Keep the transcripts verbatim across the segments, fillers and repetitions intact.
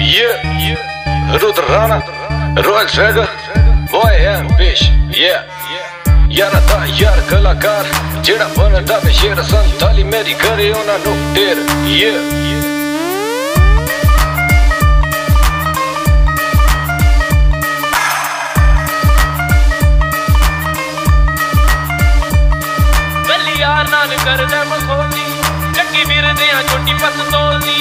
Yeah, yeah. Ruth Rana, Royal Trager, boy and fish. Yeah, यारा दा यार कलाकार जेड़ा बनदा वे शेर संताली मेरी करे उना नु ढेर। Yeah, बल्ली यार नाल कर दे मखोली चक्की वीर दे छोटी पत तोली।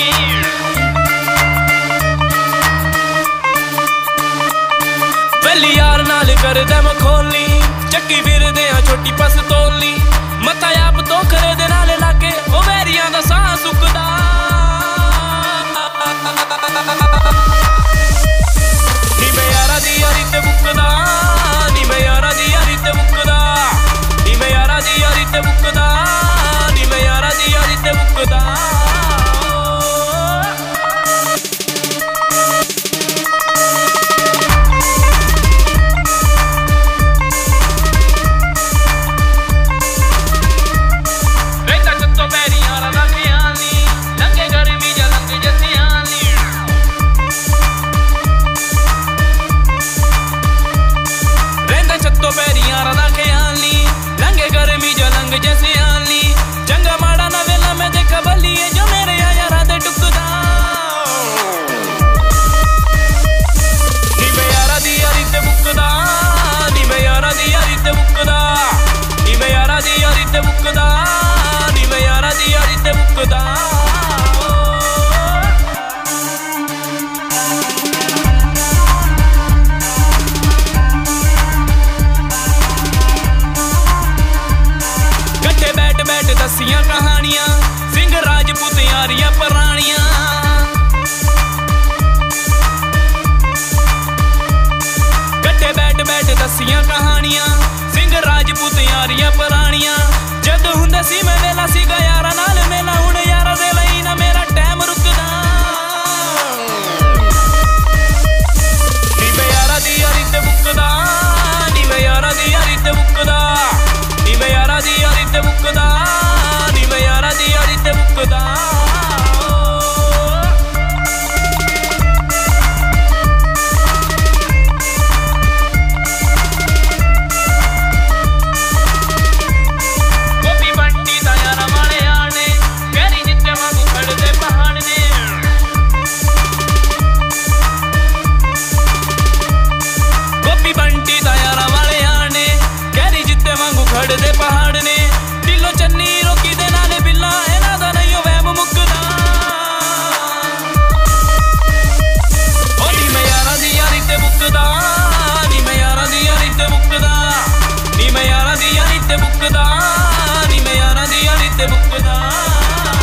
बल्ली यार नाल कर दे मखोली चक्की वीर दे छोटी पस तोली। मथा आप तो करे दे नाले लाके ओ वैरियां दा साह सुकदा। नी मैं यारा दी यारी ते मुकदा, नी मैं यारा दी यारी ते मुकदा, नी मैं यारा दी यारी ते मुकदा, नी मैं यारा दी यारी ते मुकदा। जैसे आली चंगा माड़ा ना वेला मैं देखा बली है जो मेरे यारा दे टुकदा। नी मैं यारा दी यारी ते मुकदा, नी मैं यारा दी यारी ते मुकदा, नी मैं यारा दी यारी ते मुकदा, नी मैं यारा दी यारी ते मुकदा। दसियां कहानियां सिंह राजपूत यारियां पुरानियां। कट्टे बैठ बैठ दसियां कहानियां सिंह राजपूत यारियां पुरानियां। जद हुंदे सी मैं वेला सीगा यारा नाल मेला हुण यारा दे लई ना मेरा टाइम रुकदा। नी मैं यारा दी यारी ते मुकदा, नी मैं यारा दी यारी ते मुकदा, नी मैं यारा दी यारी ते मुकदा, नी मैं यारा दी यारी ते मुकदा। गोपी बंटी दा यारा वाले आने गहरी जित्ते वांगू खड़दे पहाड़ ने। गोपी बंटी दा यारा वाले आने गहरी जित्ते वांगू खड़दे पहाड़ ने। दिलो चन्नी रोकी दे नाले बिल्ला इना दा नहीं ओ वहम मुकदा। ओ नी मैं यारा दी यारी ते मुकदा, नी मैं यारा दी यारी ते मुकदा, नी मैं यारा दी यारी ते मुकदा, नी मैं यारा दी यारी ते मुकदा।